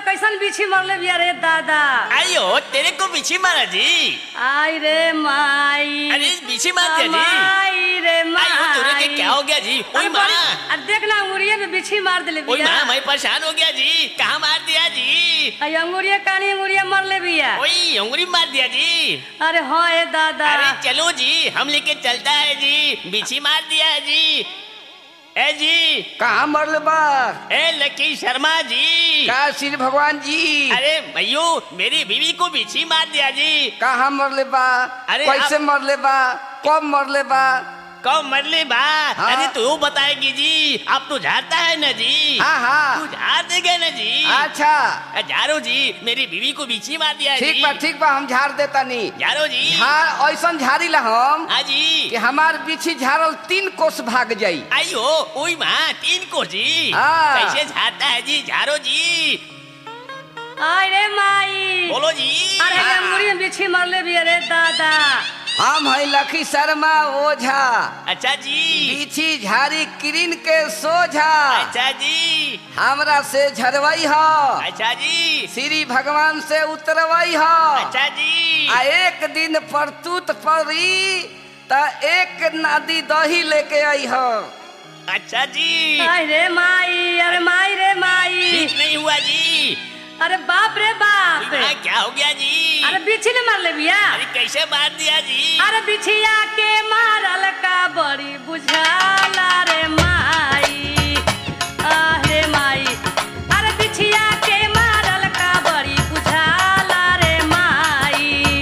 कैसन बिछी मरले बिया रे दादा। आयो तेरे को बिछी मारा जी। आई रे माई। अरे बिछी मार दिया जी। माई रे माई। आयो तुरे के क्या हो गया जी? ओए माँ। अरे देखना अंगूरिया में बिछी मार दिले बिया। ओए माँ मैं परेशान हो गया जी। कहाँ मार दिया जी? आई अंगूरिया कानी अंगूरिया मरले बिया। ओए अंगूरी मार दिया जी। अरे हाँ ए दादा। अरे चलो जी हम लेके चलता है जी। बिछी मार दिया है जी। ए जी कहाँ मरल बा? ए लकी शर्मा जी। का श्री भगवान जी? अरे भैयो मेरी बीवी को बिछी मार दिया जी। कहाँ मरले बा? अरे कैसे मरले बा? कब मरले बा? कब मरले बा? हाँ? अरे तू बताएगी जी। आप तो झाड़ता है ना जी। हाँ हाँ तू झाड़ देगा ना जी। अच्छा झाड़ो जी मेरी बीवी को बिछी मार दिया जी। ठीक बा हम झाड़ देता नहीं। झाड़ो जी। हाँ ऐसा झाड़ी ला हम हाँ जी कि हमार बिछी झाड़ल 3 कोस भाग जाई। आयो ओई माँ 3 को जी। हाँ। कैसे झाड़ता है जी? झाड़ो जी। आई रे माई। बोलो जी। अरे अंगूरिया में बिछी मरले बिया रे दादा। हम है लकी शर्मा ओझा। अच्छा जी। बिछी झाड़ी किरिन के सोझा। अच्छा जी। हमरा से झरवाई हो। अच्छा जी। श्री भगवान से उतरवाई हो। अच्छा जी। आ एक दिन परतूत पड़ी त एक नादी दही लेके आई हो। अच्छा जी। आई रे माई। अरे माई रे माई। ठीक नहीं हुआ जी। अरे बाप रे बाप। क्या हो गया जी? अरे बिछी ने मार ले बिया। अरे कैसे मार दिया जी? अरे बिछिया के मारल का बड़ी बुझाला रे माई। अरे माई। अरे बिछिया के मारल का बड़ी बुझाला रे माई।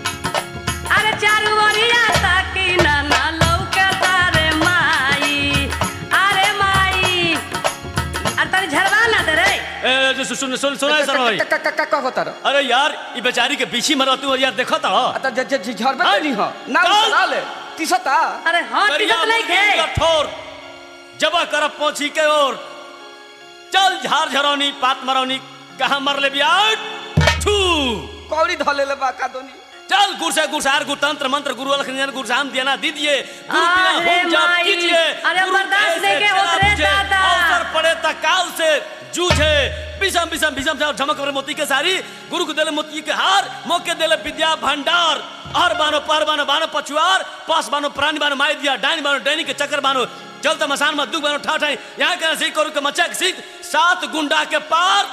अरे चारू ओरिया ताकी ना लौकता रे माई। अरे माई। अरे तनी झरवा ना दे रे। सुन सर भाई। का होता रे? अरे यार ये बेचारी के बिछी मरा तू यार देखो तो। त झरबे नहीं हो ना चला ले तीसता। अरे हाँ टिकट नहीं थे। कठोर जबा करब पहुंची के और चल झार झरौनी पात मरौनी कहाँ मर ले बिया। छू कौड़ी धले ले बाका दोनी। चल गुरसे गुरसार गुरतंत्र मंत्र गुरु अलखनियन गुरसाम दिया ना दीजिए। अरे माई। अरे बर्दाश्त नहीं के उतरे दादा। अवसर पड़े तकाल से जूझे बिसम बिसम बिसम से झमक करे मोती के सारी गुरु को देले मोती के हार मौके देले विद्या भंडार हर बानो पार बानो बानो पछुआर पास बानो प्राणी बानो माय दिया डाइन बानो डैनी के चक्कर बानो चलता मसान में दुख बानो ठा ठाई यहाँ के सीख करू के मचा के सीख 7 गुंडा के पार।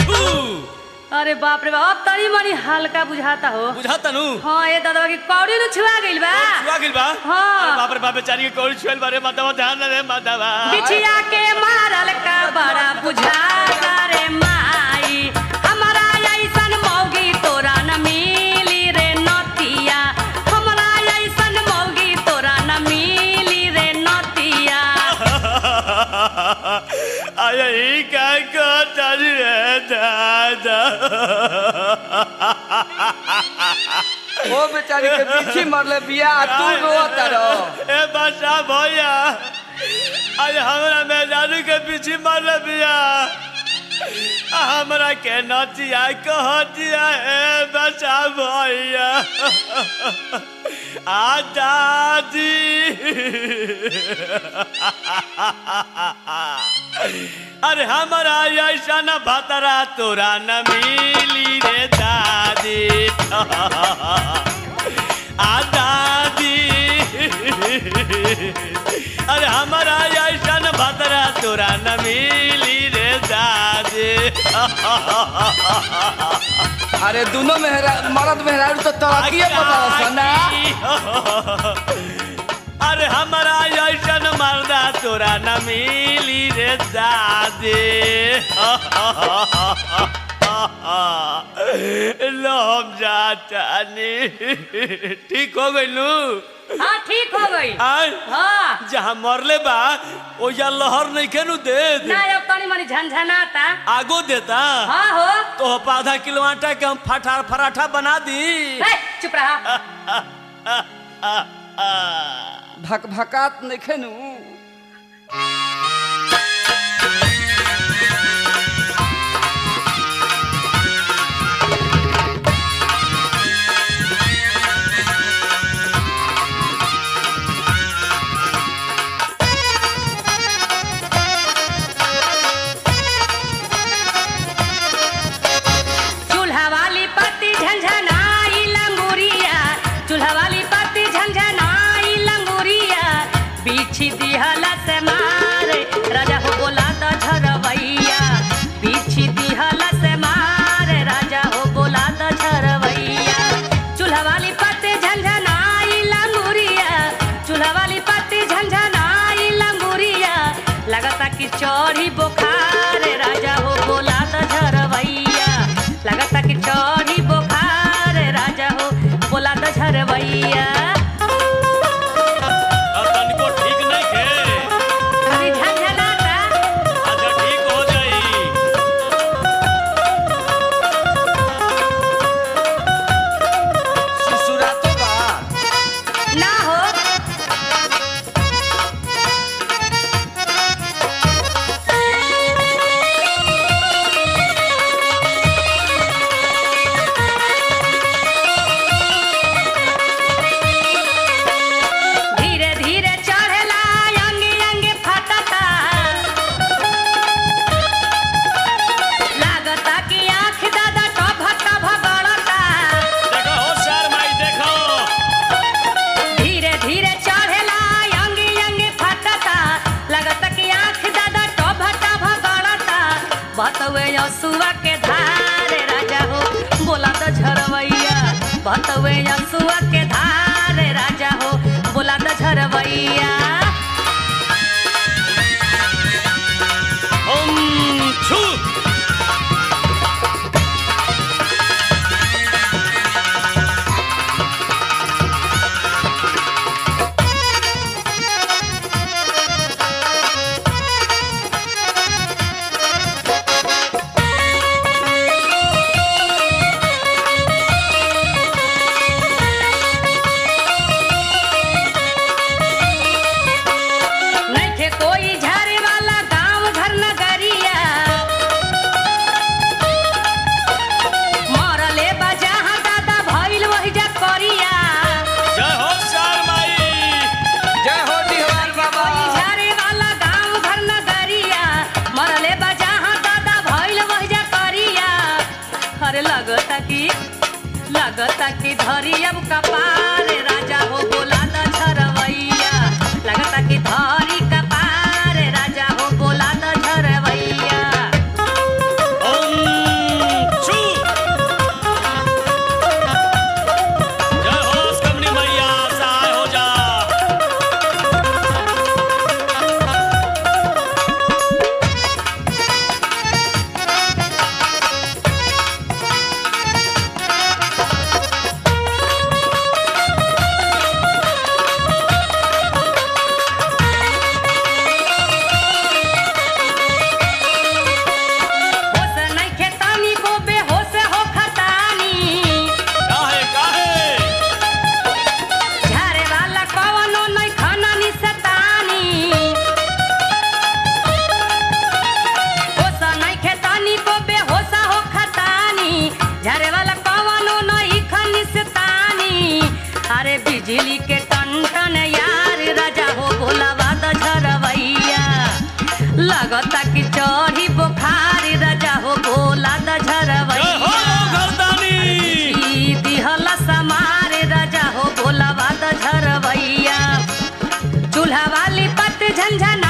अरे बाप रे बाप। अब तनी मनी हल्का बुझाता हो। बुझाता नु। हाँ ये दादा की कौड़ी न छुआ गइल बा। छुआ गइल बा। हाँ। अरे बाप रे बाप बेचारी के कौड़ी छुएल बारे मातावा ध्यान रे मातावा। बिछिया के मारल का बड़ा बुझाता रे माई। हमारा ऐसन मौगी तोरा न मिली रे नतिया। हमारा ऐसन मौगी तोरा न मिली रे नतिया। आई क्या कर रे दादा। ओ बेचारी के बिछी मरले बिया तू रोता रो। ए बादशाह भैया आज हमरा मेहरारू के बिछी मरले बिया। हमरा के नतिया कह दिया है बादशाह भैया। आ दादी। अरे हमारा ऐसा न भतरा तोरा न मिली रे दादी। आ दादी। अरे हमारा ऐसा न भतरा तोरा न मिली रे दादी। अरे दोनों मर्द मेहरारू तो तरक्की बताओ ना। अरे हमारा ऐसा न मर्दा तोरा न मिली रे दादी। लो हम जाता नहीं। ठीक हो गई लू। हाँ ठीक हो गई। हाँ जहाँ मरले बा ओ या लहर नहीं खेनु दे ना अब तनी मनी झनझनाता आगो देता। हाँ हो तो आधा किलो आटा के हम फराठा बना दी। चुप रहा। भक भकात नहीं खेनु। बिछी दिहला से मारे राजा हो बोला द झरवैया बिछी दिहला से मारे राजा हो बोला द झरवैया चूल्हा वाली पत्ते झंझनाई लंगुरिया चूल्हा वाली पत्ते झंझनाई लंगुरिया लगता कि चौड़ी बुखार राजा हो बोला द झरवैया लगता कि चौड़ी बुखार राजा हो बोला द झरवैया तनिको ठीक नहीं के अभी झंझनाता अच्छा ठीक हो जाई ससुरा तो बा ना हो धीरे धीरे चढ़ेला अंगे अंगे फटता लागता कि आँख दादा टभ टभ गड़ता देखो होशियार माई देखो धीरे धीरे चढ़ेला अंगे अंगे फटता लगता कि आँख दादा टभ टभ गड़ता बतवे यसुआ के धार राजा हो बोला द झरवैया बतवे यसुआ के धार राजा हो बोला द झरवैया छू नइखे कोई झारे वाला गांव घर नगरिया मरले बा जहाँ दादा भइल वही जा करिया जय होशियार माई जय हो डिहवार बाबा कोई झारे वाला गांव घर नगरिया मरले बा जहाँ दादा भइल वही जा करिया अरे लगता कि धरी अब कपार राजा हो बोला द झरवैया लगता कि धरी कपार राजा हो बोला द झरवैया छू जय होश कमनी मैया सहाय हो जा होश नइखे तनिको बेहोश हो खतानी काहे झारे वाला कवनो नहीं खाना नि सतानी होश नइखे तनिको बेहोश हो खतानी झारे वाला कवनो नहीं खानी सतानी अरे बिजली के टन टन यार राजा हो भोलावा द झरवैया लगता कि चढ़ी बुखार राजा हो भोला द जय हो झरवैया गर्दानी दिहला समारे राजा हो भोलावा द झरवैया चूल्हा वाली पत झंझना